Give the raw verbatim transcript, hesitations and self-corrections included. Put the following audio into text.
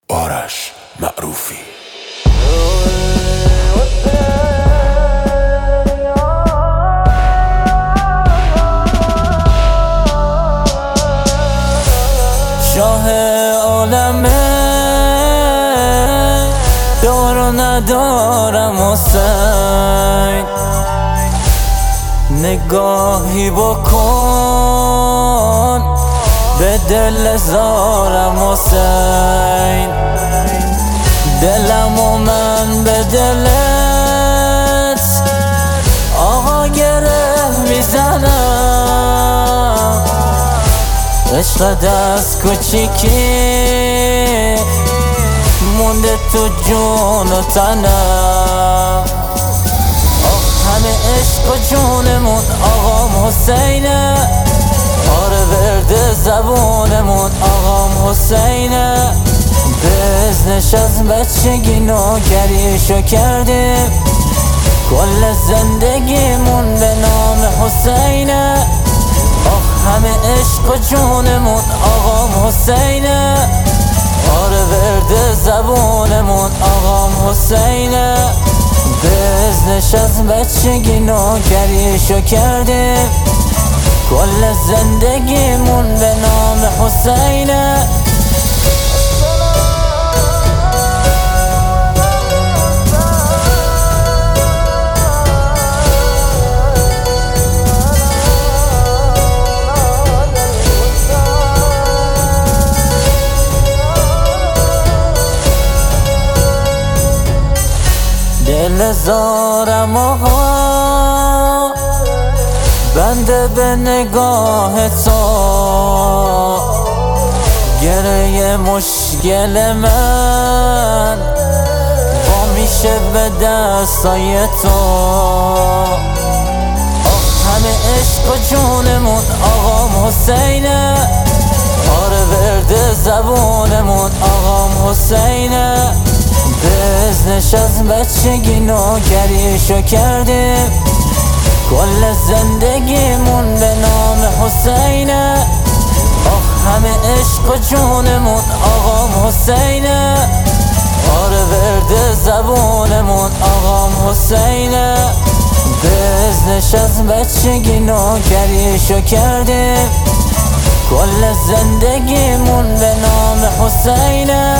آرش معروفی. شاه عالمه دار و ندارم حسین، نگاهی بکن به دل زارم حسین، دلم و من به دلت آقا گره میزنم، عشقت از کوچیکی مونده تو جون و تنم. آه همه عشق و جونمون آقام حسینه، آره ورد زبونمون آقام حسینه، به ازنش از بچگی نوکریشو کردیم، کل زندگیمون به نام حسینه. آه همه عشق و جونمون آقام حسینه، آره ورد زبونمون آقام حسینه، به ازنش از بچگی نوکریشو کردیم، کل زندگیمون به نام حسینه. دل زارم آقا بنده به نگاه تو، گره مشکل من با میشه به دستای تو. آه همه عشق و جونمون آقام حسینه، آره ورد زبونمون آقام حسینه، به ازنش از بچگی نوکریشو کردیم، کل زندگیمون به نام حسینه. آه همه عشق و جونمون آقام حسینه، آره ورد زبونمون آقام حسینه، به ازنش از بچگی نوکریشو کردیم، کل زندگیمون به نام حسینه.